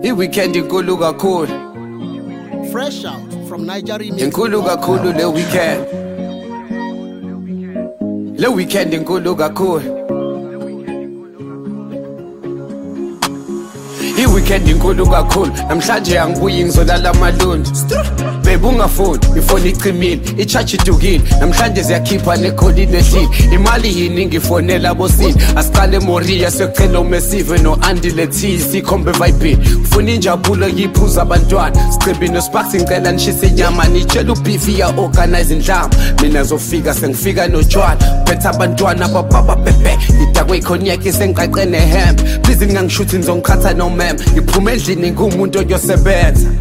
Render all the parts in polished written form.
I-weekend inkulu kakhulu. Fresh out from Nigeria. Inkulu kakhulu le weekend. Le weekend inkulu kakhulu. I-weekend inkulu kakhulu. Namhlanje angibuyi ngizolala amalundi. Babe ungafoni, ifoni icimile, i-charge idukile. Namhlanje ziyakhipha nekholini ehlile. Imali yini ngifonela bosini. Asiqale Moria siyocela uMesive no-Andy Lethisi ikhombe vibini. Ufuna injabulo yiphuza abantwana. Sicibini noSparks ngicela nishise inyama. Nitshela uBeefy ya-organize indlama. Mina zofika sengifika notshwala. Phethe abantwana bababa pepe. Idakwe ikhonyaki sengiqaqe nehembe. Please ningangishuthe ngizongikhatha nomem. Ngiphume endlini ngumuntu oyosebenza.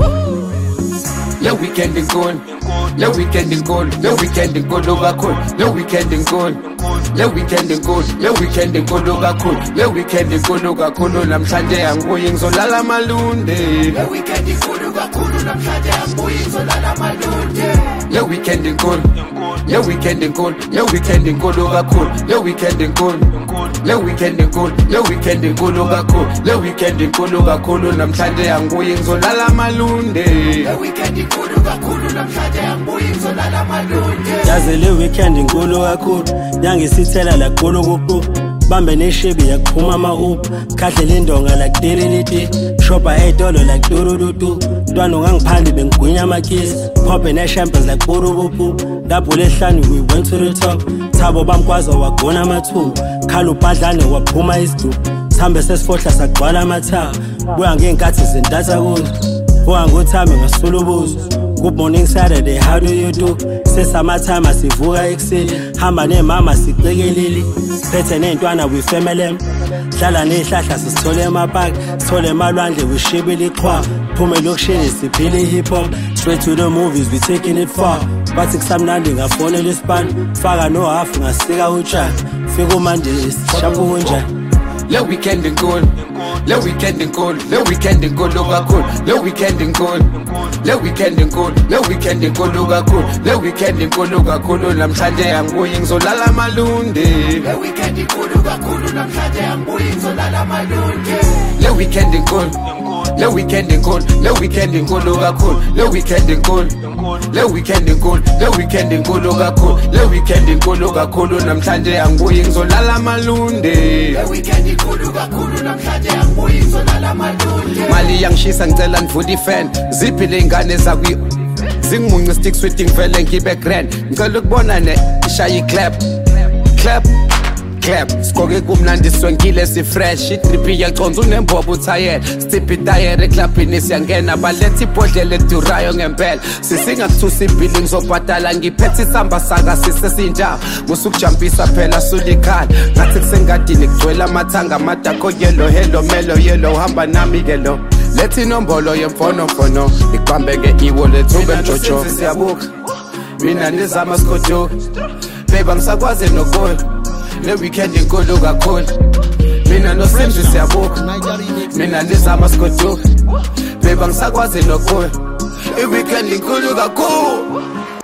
Le weekend inkulu. Le weekend inkulu. Le weekend inkulu kakhulu. Le weekend inkulu. Le weekend inkulu. Le weekend inkulu kakhulu. Le weekend inkulu kakhulu. Namhlanje angibuyi ngizolala amalundi. Le weekend inkulu kakhulu. Namhlanje angibuyi ngizolala amalundi. Le weekend inkulu. Le weekend inkulu. Le weekend inkulu kakhulu. Le weekend inkulu. Le weekend inkulu. Le weekend inkulu kakhulu. Le weekend inkulu kakhulu. Namhlanje angibuyi ngizolala amalundi. Le weekend inkulu kakhulu. Namhlanje angibuyi ngizolala amalundi. Yazi le weekend inkulu kakhulu. Yangisithela la golo kuku. Bambe neshibi yakuphuma ama-up. Khadlela indonga like dililiti. Shopper $8 like durududu. Ntwana ungangiphandi bengigwinya amakisi. Popping champers like burubupu. Dabule ehlani we went to the top. Thabo bamkwaza wagona amathumbu. Khala ubhadlane waphuma isidubu. Sihambe sesifohla sagcwala amathawa. Buya ngey'nkathi zintatha kuzo. Buya ngothame ngasula ubuzo. Good morning Saturday, how do you do? Sesamathama sivuka ekuseni. Hamba nemama sicekelile. Phethe ney'ntwana we family. Hlala ney'hlahla sisithole emapaki. Sithole emalwandle we shibile iqhwa. Phume lokishini siphile hip hop. Straight to the movies, we taking it far. Bathi kusamnandi ngafonela isipani. Faka no half ngasika utshani. Fika umande sishapha kunjani. Le weekend inkulu. Le weekend inkulu. Le weekend inkulu kakhulu. Le weekend inkulu. Le weekend inkulu. Le weekend inkulu kakhulu. Le weekend inkulu kakhulu. Namhlanje angibuyi ngizolala amalundi. Le weekend inkulu kakhulu. Namhlanje angibuyi ngizolala amalundi. Le weekend inkulu. Le weekend inkulu. Le weekend inkulu kakhulu. Le weekend inkulu. Le weekend inkulu. Le weekend inkulu kakhulu. Le weekend inkulu kakhulu. Namhlanje angibuyi ngizolala amalundi. Le weekend inkulu kakhulu. Namhlanje angibuyi ngizolala amalundi. Mali yangishisa ngicela nivule ifan. Ziphi le ngane zakwi zingimunye stick sweet ngivele ngibe grand. Ngicela ukubona ne ishaya clap. Clap. Clap, skoke kumnandi swengile si fresh. Itripi yaconza unembobo uthayela. Stiphi tayere eklabhini siyangena. Baletha ibhodlela edurayo ngempela. Sisingakuthusa ibhili ngizobhadala. Ngiphethe isamba saka sisesinjaba. Musukujampisa phela sulikhala. Ngathi kusengadini kugcwele amathanga amadakho yellow. Hello melo yellow hamba nami ke lo. Lethi inombolo yemfonofono. Iqhambeke e-wallet ube mjojo. Siyabuka. Mina ndizama skojo. Babe angisakwazi nokuya. Le weekend inkulu kakhulu. Mina noSenzo siyabuka. Mina ndizama skojo. Babe angisakwazi nokuya. I-weekend inkulu kakhulu.